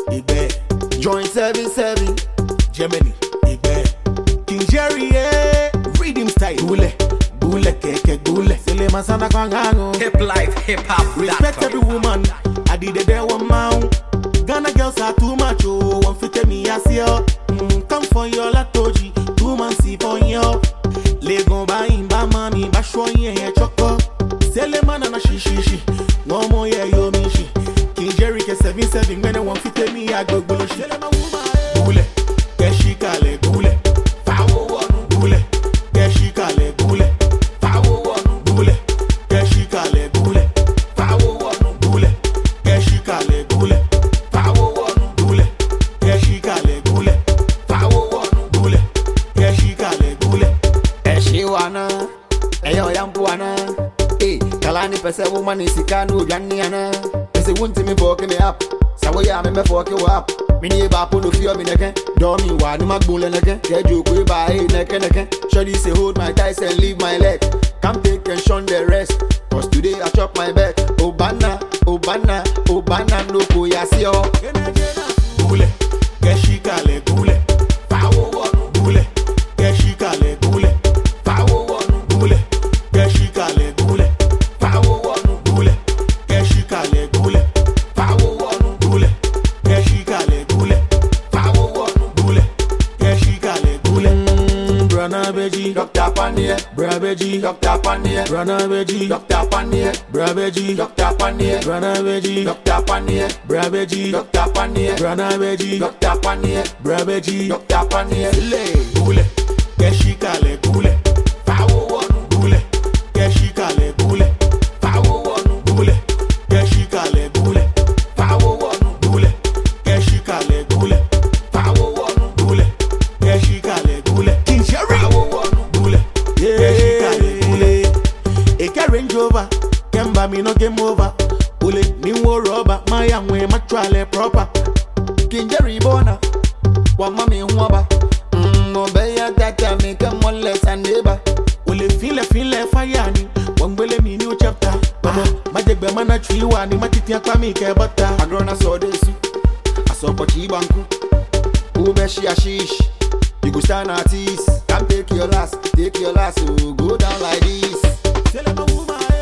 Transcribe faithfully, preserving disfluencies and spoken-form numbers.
Igbe. Joint seven seven. Germany. Igbe. King Jerry, eh. Rhythm style. Gule. Gule keke gule. Sele masana kwangango. Hip life, hip hop. Respect every woman. I did it there one man. Ghana girls are too much. Oh, one fit me as yo. Mm, come for your latoji. Two man see for yo. Lego ba imba mami. Ba shwa ye ye choko. Sele mana na shishishi. No more ye yo mishi. King Jerry ke seven seven. When one fit me I go gule. Sele ma woman. Gule. Keshikale gule. Fawo wonu gule. Keshikale gule. Fawo wonu gule. Keshikale gule. Fawo wonu gule. Keshikale gule. Fawo wonu gule. Keshikale gule. Fawo wonu gule. Keshikale gule. Eshiwana. Eyo yampuana. Eh, kalani pese woman isikanu janiana. Pese wunti me fuck me up. Sawo ya me me fuck you up. Mini ba polo fio me neke. Domi wa ni magbule neke. Keju kwe ba hey neke neke. Shawty say hold my thighs and leave my leg. Come take and shun the rest. Cause today I chop my back. Obana, Obana, Obana no ko yasio. Gule, keshikale gule. Fawo wonu gule. Keshikale gule. Fawo wonu gule. Keshikale gule. Fawo wonu gule. Keshikale gule. Fawo wonu gule. Keshikale gule. Fawo wonu gule. Keshikale gule. Brana beji, Doctor Panier, bra beji, Doctor Panier, Brana beji, Doctor Panier, bra beji, Doctor Panier, Brana beji, Doctor Panier, bra beji, Doctor Panier, Brana beji, Doctor Panier, bra beji, Doctor Panier. gule, keshikale gule, fawo wonu gule, keshikale gule, fawo wonu gule, keshikale gule, fawo wonu gule, keshikale gule, fawo wonu gule, keshikale gule, King Jerry, fawo wonu gule, keshikale gule. Eke Range Rover, Kemba me no game over. Gule ni wo rubber, my young way matrale proper. King Jerry Bona, wa mami huaba. Mm, obeya tata me come on less and neighbor. Ule file file fire ni wambele mi new chapter. Mama majegbe mana chwiwa ni matiti akwa mi ke butter. Agrona so desu, asopo chibanku. Ubeshi ashish, you go stand at ease. Come take your last, take your last, so go down like this. Sele ma woman